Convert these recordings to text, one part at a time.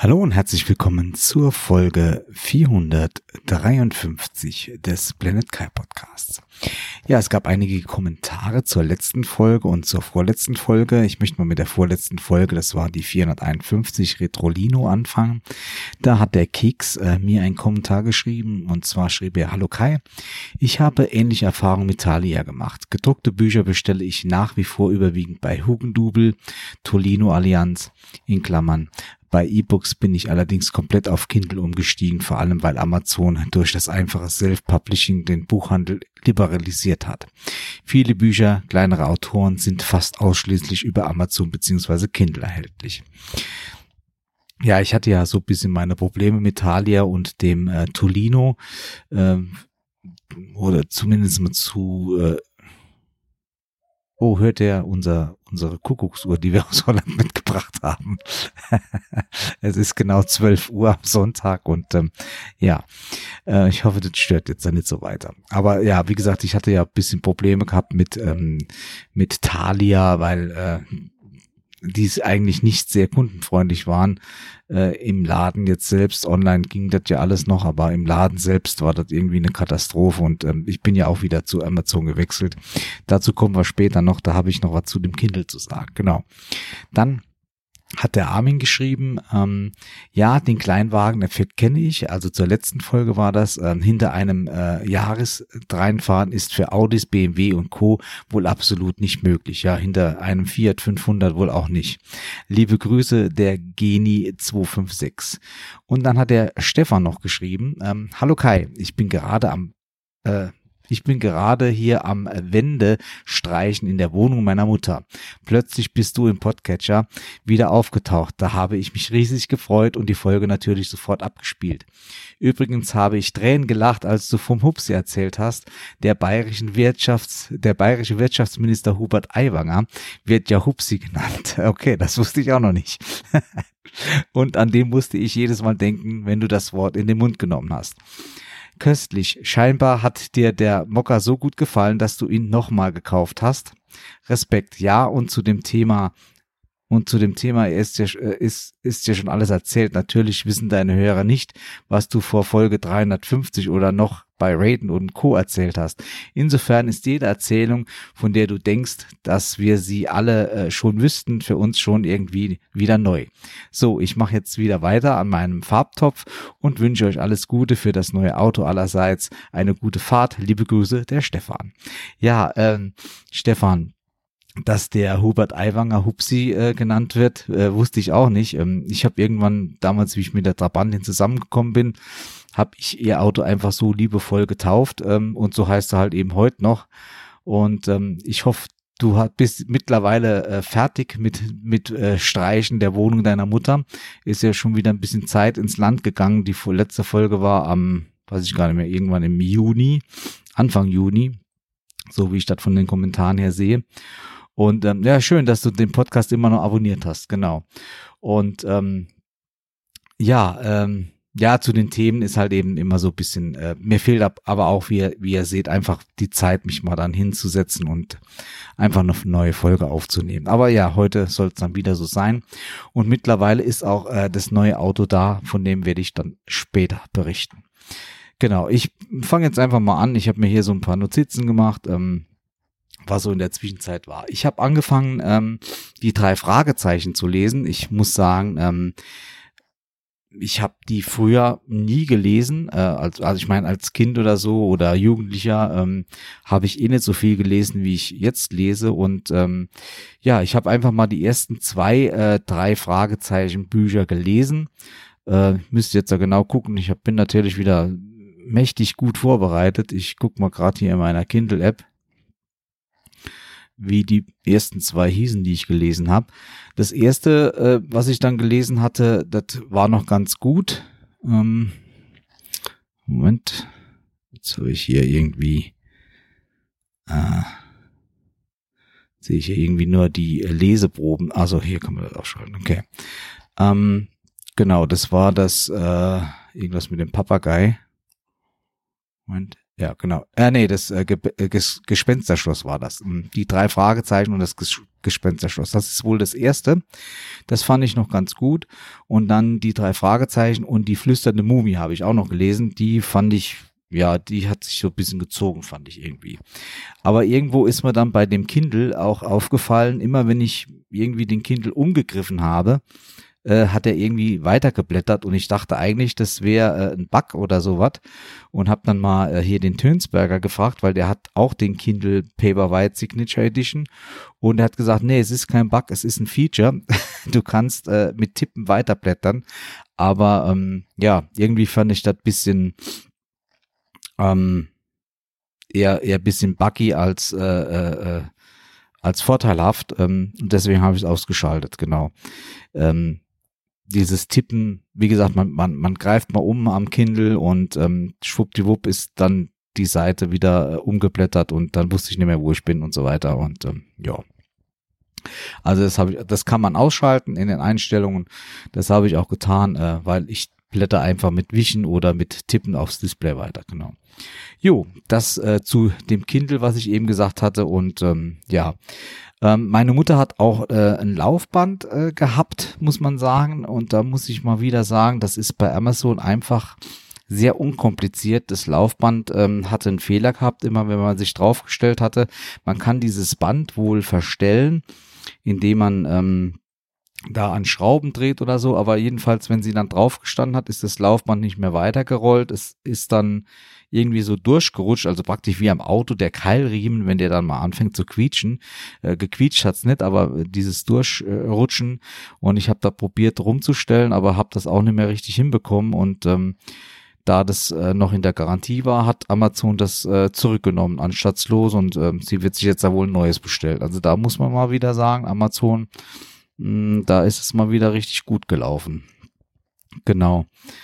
Hallo und herzlich willkommen zur Folge 453 des Planet Kai Podcasts. Ja, es gab einige Kommentare zur letzten Folge und zur vorletzten Folge. Ich möchte mal mit der vorletzten Folge, das war die 451 Retrolino, anfangen. Da hat der Keks mir einen Kommentar geschrieben und zwar schrieb er: Hallo Kai, ich habe ähnliche Erfahrungen mit Thalia gemacht. Gedruckte Bücher bestelle ich nach wie vor überwiegend bei Hugendubel, Tolino Allianz in Klammern. Bei E-Books bin ich allerdings komplett auf Kindle umgestiegen, vor allem weil Amazon durch das einfache Self-Publishing den Buchhandel liberalisiert hat. Viele Bücher kleinerer Autoren sind fast ausschließlich über Amazon bzw. Kindle erhältlich. Ja, ich hatte ja so ein bisschen meine Probleme mit Thalia und dem Tolino, oder zumindest mal zu hört ihr unsere Kuckucksuhr, die wir aus Holland mitgebracht haben. Es ist genau 12 Uhr am Sonntag und ich hoffe, das stört jetzt dann nicht so weiter. Aber ja, wie gesagt, ich hatte ja ein bisschen Probleme gehabt mit Thalia, weil die eigentlich nicht sehr kundenfreundlich waren. Im Laden jetzt selbst, online ging das ja alles noch, aber im Laden selbst war das irgendwie eine Katastrophe und ich bin ja auch wieder zu Amazon gewechselt. Dazu kommen wir später noch, da habe ich noch was zu dem Kindle zu sagen. Genau. Dann hat der Armin geschrieben, ja, den Kleinwagen-Effekt kenne ich, also zur letzten Folge war das, hinter einem Jahresdreinfahren ist für Audis, BMW und Co. wohl absolut nicht möglich, ja, hinter einem Fiat 500 wohl auch nicht. Liebe Grüße, der Geni 256. Und dann hat der Stefan noch geschrieben, hallo Kai, ich bin gerade hier am Wände streichen in der Wohnung meiner Mutter. Plötzlich bist du im Podcatcher wieder aufgetaucht. Da habe ich mich riesig gefreut und die Folge natürlich sofort abgespielt. Übrigens habe ich Tränen gelacht, als du vom Hupsi erzählt hast. Der bayerische Wirtschaftsminister Hubert Aiwanger wird ja Hupsi genannt. Okay, das wusste ich auch noch nicht. Und an dem musste ich jedes Mal denken, wenn du das Wort in den Mund genommen hast. Köstlich. Scheinbar hat dir der Mokka so gut gefallen, dass du ihn nochmal gekauft hast. Respekt. Ja, und zu dem Thema ist ja schon alles erzählt. Natürlich wissen deine Hörer nicht, was du vor Folge 350 oder noch bei Raiden und Co. erzählt hast. Insofern ist jede Erzählung, von der du denkst, dass wir sie alle schon wüssten, für uns schon irgendwie wieder neu. So, ich mache jetzt wieder weiter an meinem Farbtopf und wünsche euch alles Gute für das neue Auto allerseits. Eine gute Fahrt. Liebe Grüße, der Stefan. Ja, Stefan, dass der Hubert Aiwanger Hupsi genannt wird, wusste ich auch nicht. Ich habe irgendwann damals, wie ich mit der Trabantin zusammengekommen bin, habe ich ihr Auto einfach so liebevoll getauft und so heißt er halt eben heute noch. Und ich hoffe, du bist mittlerweile fertig mit Streichen der Wohnung deiner Mutter. Ist ja schon wieder ein bisschen Zeit ins Land gegangen. Die letzte Folge war weiß ich gar nicht mehr, irgendwann im Juni, Anfang Juni, so wie ich das von den Kommentaren her sehe. Und ja, schön, dass du den Podcast immer noch abonniert hast, genau. Und zu den Themen ist halt eben immer so ein bisschen, mir fehlt aber auch, wie ihr seht, einfach die Zeit, mich mal dann hinzusetzen und einfach noch eine neue Folge aufzunehmen. Aber ja, heute soll es dann wieder so sein. Und mittlerweile ist auch das neue Auto da, von dem werde ich dann später berichten. Genau, ich fange jetzt einfach mal an. Ich habe mir hier so ein paar Notizen gemacht, was so in der Zwischenzeit war. Ich habe angefangen, die 3 Fragezeichen zu lesen. Ich muss sagen, ich habe die früher nie gelesen, also ich meine als Kind oder so oder Jugendlicher habe ich nicht so viel gelesen, wie ich jetzt lese und ich habe einfach mal die ersten 3 Fragezeichen Bücher gelesen. Müsst jetzt ja genau gucken, bin natürlich wieder mächtig gut vorbereitet. Ich gucke mal gerade hier in meiner Kindle-App, wie die ersten 2 hießen, die ich gelesen habe. Das erste, was ich dann gelesen hatte, das war noch ganz gut. Moment, jetzt habe ich hier irgendwie, sehe ich hier irgendwie nur die Leseproben. Also hier kann man das ausschalten, okay. Genau, das war das, irgendwas mit dem Papagei. Moment, Ja, genau. Nee, das Gespensterschloss war das. Die 3 Fragezeichen und das Gespensterschloss. Das ist wohl das erste. Das fand ich noch ganz gut. Und dann die 3 Fragezeichen und die flüsternde Mumie habe ich auch noch gelesen. Die fand ich, ja, die hat sich so ein bisschen gezogen, fand ich irgendwie. Aber irgendwo ist mir dann bei dem Kindle auch aufgefallen, immer wenn ich irgendwie den Kindle umgegriffen habe, hat er irgendwie weitergeblättert und ich dachte eigentlich, das wäre ein Bug oder sowas und habe dann mal hier den Tönsberger gefragt, weil der hat auch den Kindle Paperwhite Signature Edition und er hat gesagt, nee, es ist kein Bug, es ist ein Feature. Du kannst mit Tippen weiterblättern, aber ja, irgendwie fand ich das bisschen eher bisschen buggy als vorteilhaft und deswegen habe ich es ausgeschaltet, genau. Dieses Tippen, wie gesagt, man greift mal um am Kindle und schwuppdiwupp ist dann die Seite wieder umgeblättert und dann wusste ich nicht mehr, wo ich bin und so weiter und ja. Also das kann man ausschalten in den Einstellungen. Das habe ich auch getan, weil ich blätter einfach mit Wischen oder mit Tippen aufs Display weiter, genau. Jo, das zu dem Kindle, was ich eben gesagt hatte und ja. Meine Mutter hat auch ein Laufband gehabt, muss man sagen. Und da muss ich mal wieder sagen, das ist bei Amazon einfach sehr unkompliziert. Das Laufband hatte einen Fehler gehabt, immer wenn man sich draufgestellt hatte. Man kann dieses Band wohl verstellen, indem man da an Schrauben dreht oder so. Aber jedenfalls, wenn sie dann draufgestanden hat, ist das Laufband nicht mehr weitergerollt. Es ist dann irgendwie so durchgerutscht, also praktisch wie am Auto der Keilriemen, wenn der dann mal anfängt zu quietschen. Gequietscht hat's nicht, aber dieses Durchrutschen und ich habe da probiert rumzustellen, aber habe das auch nicht mehr richtig hinbekommen und da das noch in der Garantie war, hat Amazon das zurückgenommen anstatt los und sie wird sich jetzt da wohl ein neues bestellen. Also da muss man mal wieder sagen, Amazon, da ist es mal wieder richtig gut gelaufen. Genau.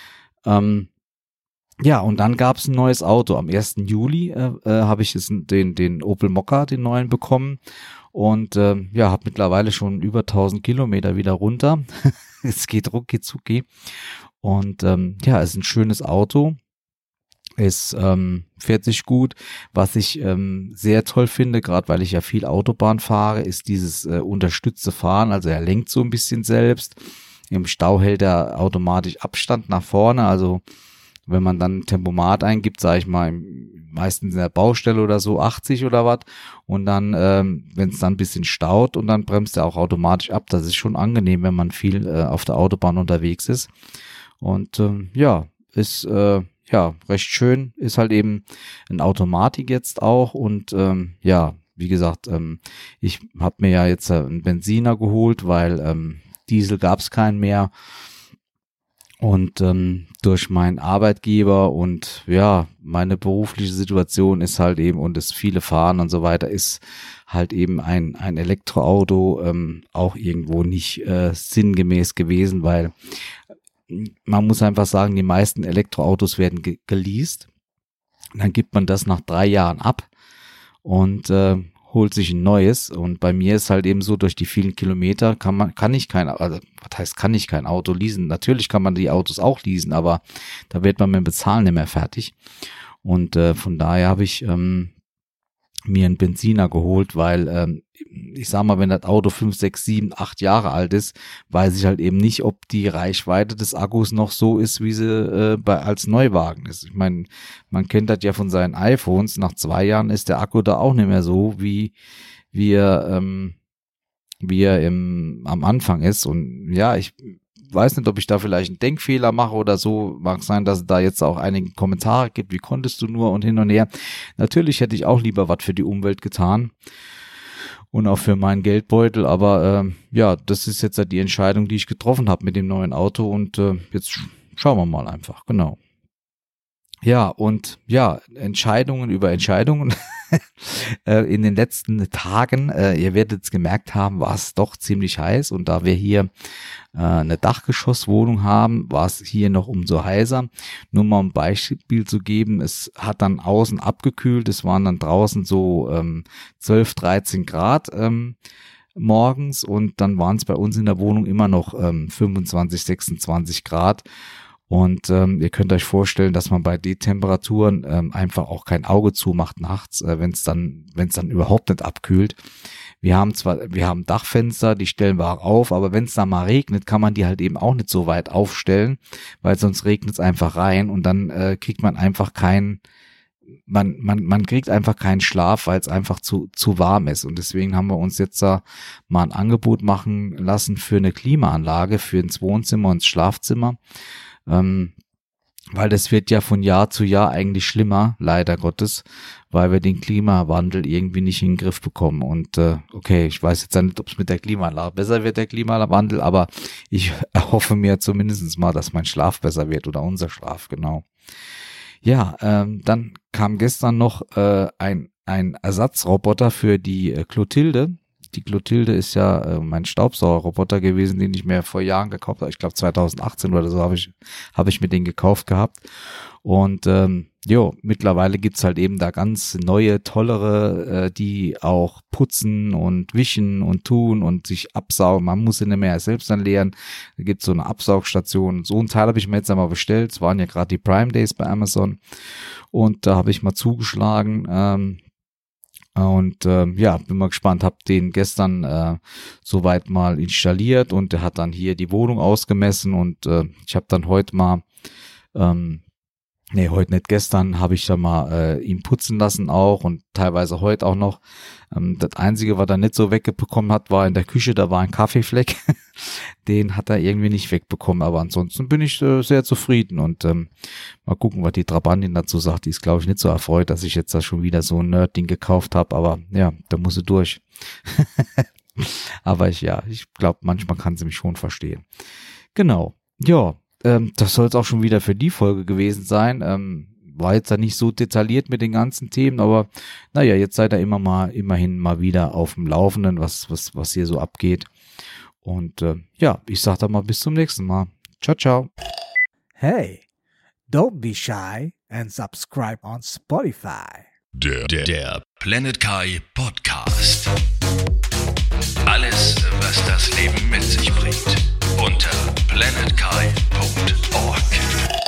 Ja, und dann gab es ein neues Auto. Am 1. Juli habe ich den Opel Mokka, den neuen, bekommen. Und ja, habe mittlerweile schon über 1000 Kilometer wieder runter. Es geht rucki zucki. Und ja, es ist ein schönes Auto. Es fährt sich gut. Was ich sehr toll finde, gerade weil ich ja viel Autobahn fahre, ist dieses unterstützte Fahren. Also er lenkt so ein bisschen selbst. Im Stau hält er automatisch Abstand nach vorne. Also wenn man dann Tempomat eingibt, sage ich mal, meistens in der Baustelle oder so 80 oder was und dann, wenn es dann ein bisschen staut und dann bremst er auch automatisch ab. Das ist schon angenehm, wenn man viel auf der Autobahn unterwegs ist. Und ja, ist ja recht schön. Ist halt eben ein Automatik jetzt auch und ja, wie gesagt, ich habe mir ja jetzt einen Benziner geholt, weil Diesel gab es keinen mehr. Und durch meinen Arbeitgeber und ja, meine berufliche Situation ist halt eben und das viele Fahren und so weiter ist halt eben ein Elektroauto auch irgendwo nicht sinngemäß gewesen, weil man muss einfach sagen, die meisten Elektroautos werden geleast. Dann gibt man das nach 3 Jahren ab und holt sich ein neues und bei mir ist halt eben so, durch die vielen Kilometer kann ich kein Auto leasen. Natürlich kann man die Autos auch leasen, aber da wird man mit dem Bezahlen nicht mehr fertig. Und von daher habe ich mir einen Benziner geholt, weil ich sag mal, wenn das Auto 5, 6, 7, 8 Jahre alt ist, weiß ich halt eben nicht, ob die Reichweite des Akkus noch so ist, wie sie als Neuwagen ist. Ich meine, man kennt das ja von seinen iPhones, nach 2 Jahren ist der Akku da auch nicht mehr so, wie er am Anfang ist. Und ja, ich weiß nicht, ob ich da vielleicht einen Denkfehler mache oder so. Mag sein, dass es da jetzt auch einige Kommentare gibt, wie konntest du nur und hin und her. Natürlich hätte ich auch lieber was für die Umwelt getan und auch für meinen Geldbeutel, aber ja, das ist jetzt die Entscheidung, die ich getroffen habe mit dem neuen Auto und jetzt schauen wir mal einfach, genau. Ja, und ja, Entscheidungen über Entscheidungen. In den letzten Tagen, ihr werdet es gemerkt haben, war es doch ziemlich heiß und da wir hier eine Dachgeschosswohnung haben, war es hier noch umso heißer. Nur mal ein Beispiel zu geben, es hat dann außen abgekühlt, es waren dann draußen so 12, 13 Grad morgens und dann waren es bei uns in der Wohnung immer noch 25, 26 Grad. Und ihr könnt euch vorstellen, dass man bei den Temperaturen einfach auch kein Auge zumacht nachts, wenn es dann überhaupt nicht abkühlt. Wir haben Dachfenster, die stellen wir auch auf, aber wenn es da mal regnet, kann man die halt eben auch nicht so weit aufstellen, weil sonst regnet es einfach rein und dann kriegt man einfach man kriegt einfach keinen Schlaf, weil es einfach zu warm ist. Und deswegen haben wir uns jetzt da mal ein Angebot machen lassen für eine Klimaanlage für ins Wohnzimmer und ins Schlafzimmer. Weil das wird ja von Jahr zu Jahr eigentlich schlimmer, leider Gottes, weil wir den Klimawandel irgendwie nicht in den Griff bekommen. Und okay, ich weiß jetzt nicht, ob es mit der Klimaanlage besser wird, der Klimawandel, aber ich erhoffe mir zumindest mal, dass mein Schlaf besser wird oder unser Schlaf, genau. Ja, dann kam gestern noch ein Ersatzroboter für die Clotilde. Die Clotilde ist ja mein Staubsaugerroboter gewesen, den ich mir vor Jahren gekauft habe. Ich glaube 2018 oder so habe ich mir den gekauft gehabt. Und mittlerweile gibt's halt eben da ganz neue, tollere, die auch putzen und wischen und tun und sich absaugen. Man muss sie nicht mehr selbst dann leeren. Da gibt's so eine Absaugstation. So ein Teil habe ich mir jetzt einmal bestellt. Es waren ja gerade die Prime Days bei Amazon. Und da habe ich mal zugeschlagen. Bin mal gespannt, hab den gestern soweit mal installiert und der hat dann hier die Wohnung ausgemessen und ich habe dann heute nicht gestern, habe ich da mal ihn putzen lassen auch und teilweise heute auch noch. Das Einzige, was er nicht so wegbekommen hat, war in der Küche, da war ein Kaffeefleck. Den hat er irgendwie nicht wegbekommen, aber ansonsten bin ich sehr zufrieden und mal gucken, was die Trabantin dazu sagt. Die ist, glaube ich, nicht so erfreut, dass ich jetzt da schon wieder so ein Nerd-Ding gekauft habe, aber ja, da muss sie durch. Aber ich glaube, manchmal kann sie mich schon verstehen. Genau, ja. Das soll es auch schon wieder für die Folge gewesen sein. War jetzt da nicht so detailliert mit den ganzen Themen, aber naja, jetzt seid ihr immerhin mal wieder auf dem Laufenden, was hier so abgeht. Und ich sag dann mal bis zum nächsten Mal. Ciao, ciao. Hey, don't be shy and subscribe on Spotify. Der Planet Kai Podcast. Alles, was das Leben mit sich bringt. Unter planetkai.org.